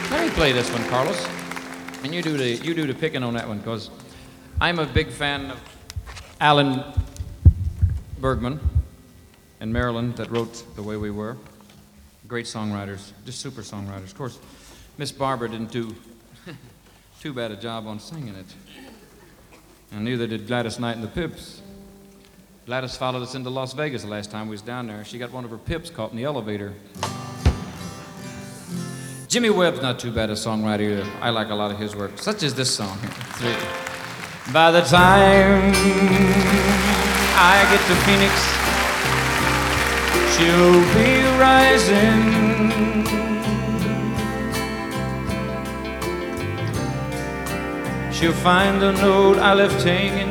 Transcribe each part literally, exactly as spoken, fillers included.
Let me play this one, Carlos. And you do the you do the picking on that one, because I'm a big fan of Alan Bergman in Maryland that wrote The Way We Were. Great songwriters, just super songwriters. Of course, Miss Barbara didn't do too bad a job on singing it. And neither did Gladys Knight and the Pips. Gladys followed us into Las Vegas the last time we was down there. She got one of her Pips caught in the elevator. Jimmy Webb's not too bad a songwriter either. I like a lot of his work, such as this song here. Three. By the time I get to Phoenix, she'll be rising. She'll find the note I left hanging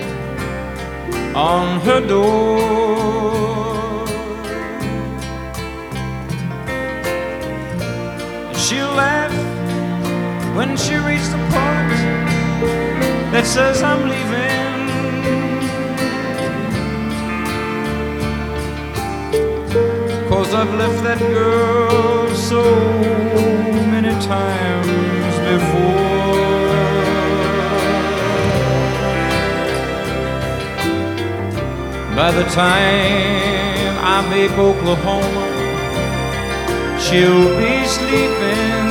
on her door. She'll laugh when she reaches the part that says I'm leaving. 'Cause I've left that girl so many times before. By the time I make Oklahoma, she'll be sleeping.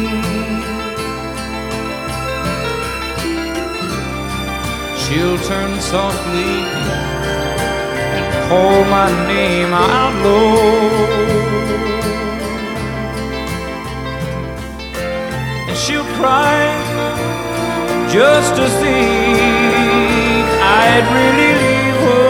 She'll turn softly and call my name out low. And she'll cry just to think I'd really leave her.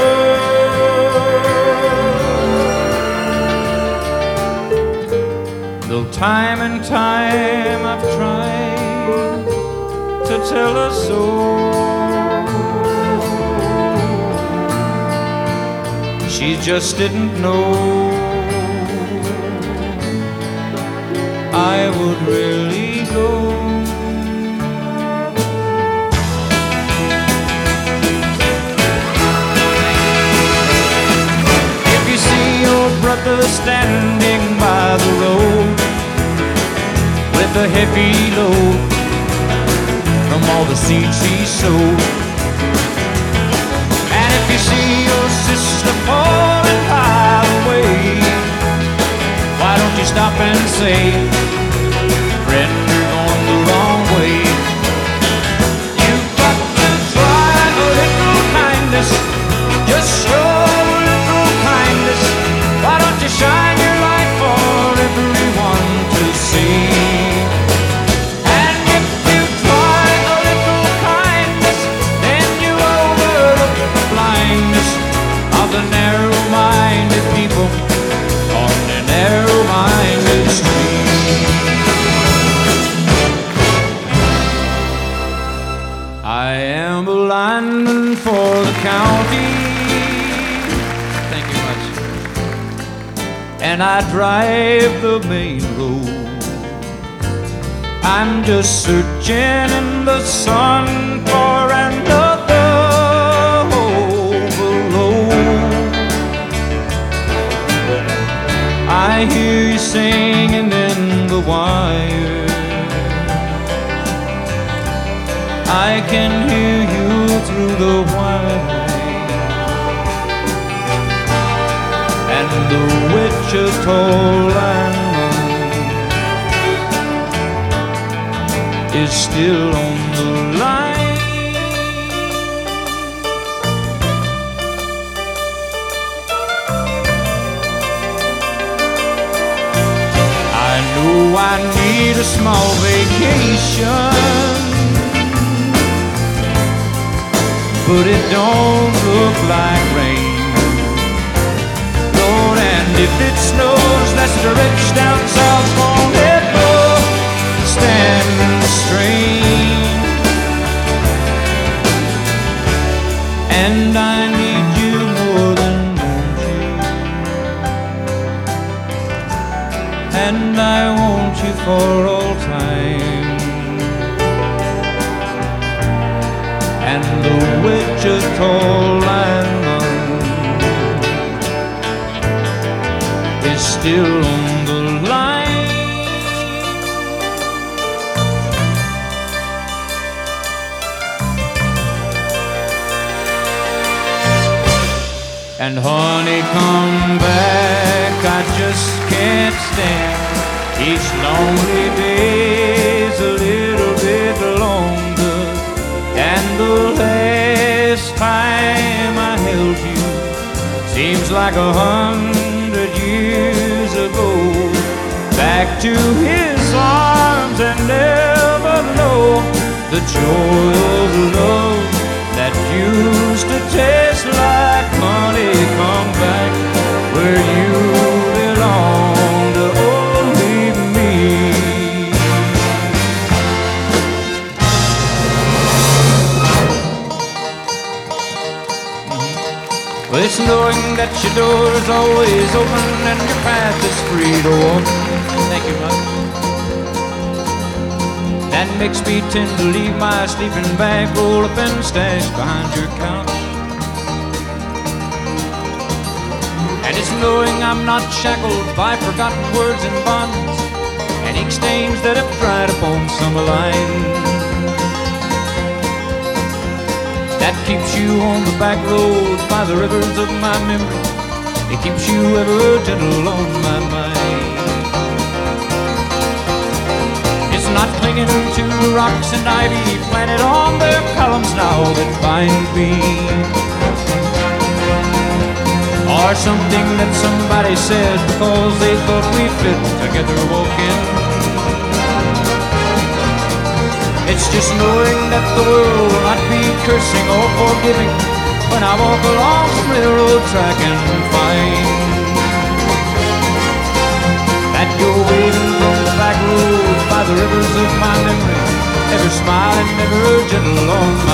Though time and time I've tried to tell her so, she just didn't know I would really go. If you see your brother standing by the road with a heavy load from all the seeds he sowed, and if you see your sister falling by the way, why don't you stop and say, friend, you're going the wrong way. You've got to try a little kindness, just show a little kindness. Why don't you shine your light for everyone to see? And if you try a little kindness, then you overlook the blindness of the narrow-minded people on the narrow-minded street. I am a lineman for the county. Thank you much. And I drive the main road. I'm just searching in the sun for another overload. I hear you singing in the wire. I can hear you through the wire. And the Wichita lineman is still on the line. I know I need a small vacation, but it don't look like rain. Lord, and if it snows, that stretch down south won't ever stand the strain. And I need you more than want you, and I want you for all time. And the Wichita lineman is still on the line. And honey, come back, I just can't stand each lonely day's a little bit longer than the last time I held you. Seems like a hundred years ago. Back to his arms and never know the joy of love that used to taste like honey. Come back where you belong to only me. Mm-hmm. Well, it's knowing that your door is always open and your path is free to walk. Thank you, Mother. That makes me tend to leave my sleeping bag rolled up and stashed behind your couch. And it's knowing I'm not shackled by forgotten words and bonds and ink stains that have dried upon summer lines. That keeps you on the back roads by the rivers of my memory. It keeps you ever gentle on my mind. Not clinging to rocks and ivy planted on their columns now that bind me, or something that somebody said because they thought we fit together walking. It's just knowing that the world will not be cursing or forgiving when I walk along some railroad track and find that you're waving from the back road by the rivers of my memory, ever smiling, ever gentle on